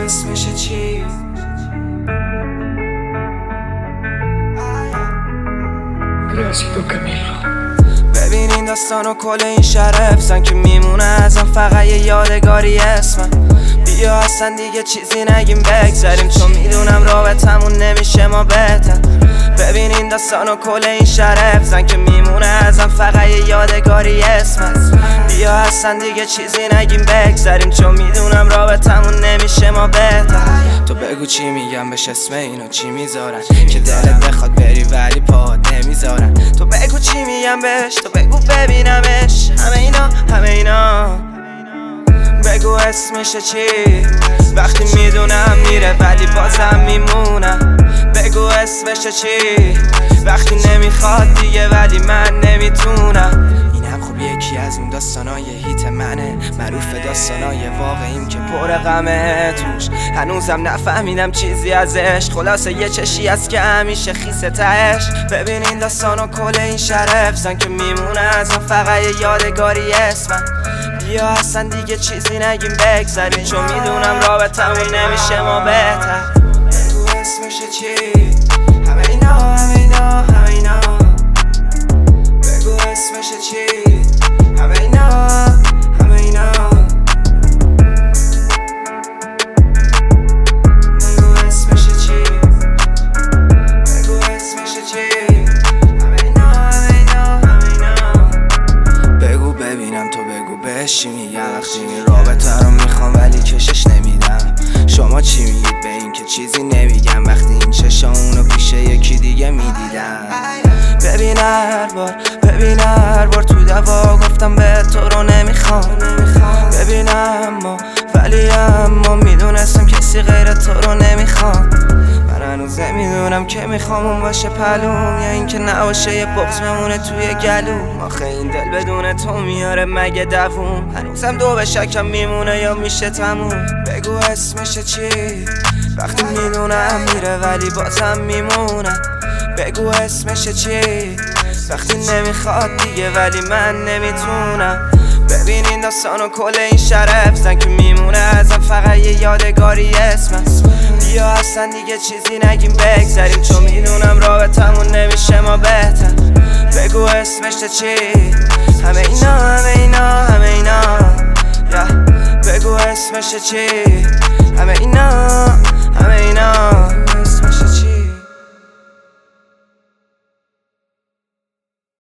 اسمش چی؟ ببین این داستان و کل این شرف زن که میمونه ازم فقط یه یادگاری اسمم. بیا اصلا دیگه چیزی نگیم بگذاریم، چون میدونم رابطمون نمیشه ما بهتر. ببین این داستان و کل این شرف زن که میمونه ازم فقط یه یادگاری اسمم. بیا اصلا دیگه چیزی نگیم بگذاریم، چون میدونم رابطمون نمیشه ما بهتر. تو بگو چی میگم بهش، اسم اینو چی میذارن که دلت بخواد بری ولی پاهات نمیذارن. تو بگو چی میگم بهش، تو بگو ببینمش، همه اینا بگو اسمش چی؟ وقتی میدونم میره ولی بازم میمونم. بگو اسمش چی؟ وقتی نمیخواد دیگه ولی من نمیتونم. اینم خب یکی از اون داستانای هیت منه، معروف داستانای واقعیم که پر غمه توش. هنوزم نفهمیدم چیزی ازش، خلاصه یه چشی از که همیشه خیسه تهش. ببین این داستان و کل این شرف زن که میمونه ازم فقط یه یادگاری اسمم. بیا اصلا دیگه چیزی نگیم بگذاریم، چون میدونم رابطمون نمیشه ما بهتر. بگو اسمش چی؟ همه اینا بگو اسمش چی؟ همه اینا بگو اسمش چی؟ بگو اسمش چی؟ همه اینا بگو ببینم، تو بگو بهش چی میگم. وقتی این رابطه رو میخوام ولی کشش نمیدم. شما چی میگید به این که چیزی نمیگم وقتی این چشامونو پیش یکی دیگه میدیدم؟ ببین هر بار تو دوا گفتم به تو رو نمیخوام. ببینم ولی اما میدونستم کسی غیر تو رو نمیخوام. من هنوز نمیدونم که میخوام اون باشه پلوم یا این که نباشه یه بغض بمونه توی گلوم. آخه این دل بدون تو میاره مگه دووم؟ هنوزم دو به شکم میمونه یا میشه تموم؟ بگو اسمش چی؟ وقتی میدونم میره ولی بازم میمونم. بگو اسمش چی؟ وقتی نمیخواد دیگه ولی من نمیتونم. ببین این داستان و کل این شرف زن که میمونه ازم فقط یه یادگاری اسمم. بیا اصلا دیگه چیزی نگیم بگذاریم، چون میدونم رابطمون نمیشه ما بهتر. بگو اسمش چی؟ همه اینا بگو اسمش چی؟ همه اینا